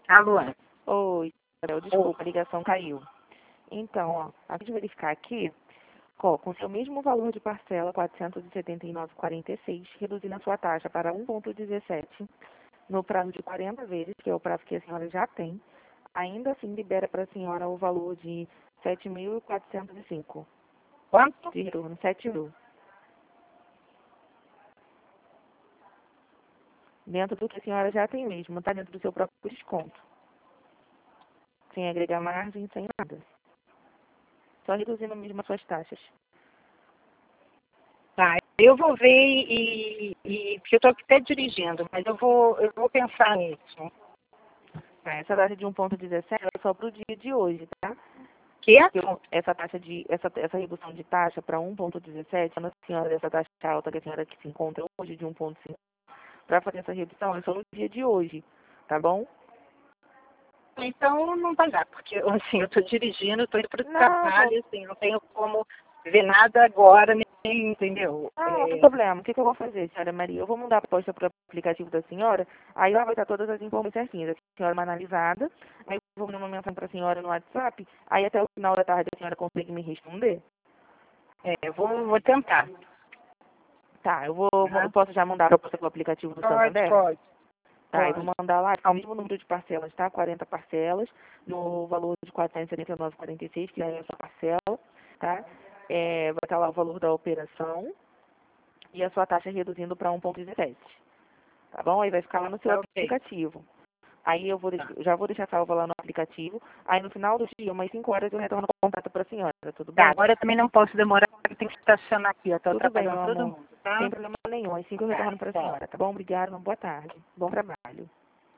Alô? Oi, Isabel, desculpa, a ligação caiu. Então, ó, a gente verificar aqui, ó, com seu mesmo valor de parcela, R$ 479,46, reduzindo a sua taxa para 1,17 no prazo de 40 vezes, que é o prazo que a senhora já tem, ainda assim libera para a senhora o valor de 7.405 Quanto? de retorno, 7.000, dentro do que a senhora já tem mesmo, está dentro do seu próprio desconto, sem agregar margem, sem nada. Só reduzindo mesmo as suas taxas. Tá, eu vou ver porque eu estou até dirigindo, mas eu vou pensar nisso. Tá, essa taxa de 1,17 é só para o dia de hoje, tá? Que? Essa taxa essa redução de taxa para 1,17, quando a senhora dessa taxa alta que a senhora que se encontra hoje de 1,5, para fazer essa redução é só no dia de hoje, tá bom? Então não vai dar, porque assim, eu estou dirigindo, estou indo para o Não, trabalho, assim, não tenho como ver nada agora, nem, entendeu? não tem problema. O que eu vou fazer, senhora Maria? Eu vou mandar a proposta para o aplicativo da senhora, aí lá vai estar todas as informações certinhas. A senhora é uma analisada, aí eu vou mandar uma mensagem para a senhora no WhatsApp, aí até o final da tarde a senhora consegue me responder? Eu vou tentar. Tá, eu Tá? posso já mandar a proposta para o aplicativo do Santander? Pode. Tá, eu vou mandar lá, tá o mesmo número de parcelas, tá? 40 parcelas, no valor de R$ 479,46, que é essa parcela, tá? Vai estar lá o valor da operação e a sua taxa reduzindo para 1,17, tá bom? Aí vai ficar lá no seu Tá, ok. aplicativo. Aí eu já vou deixar salva lá no aplicativo, aí no final do dia, umas 5 horas, eu retorno o contato para a senhora, tudo bem? Tá, agora eu também não posso demorar, porque eu tenho que estacionar aqui, eu estou Tudo bem, atrapalhando meu todo amor. mundo, tá? Sem problema nenhum. Às 5 eu retorno para a Tá. senhora, tá bom? Obrigada, uma boa tarde. Bom trabalho.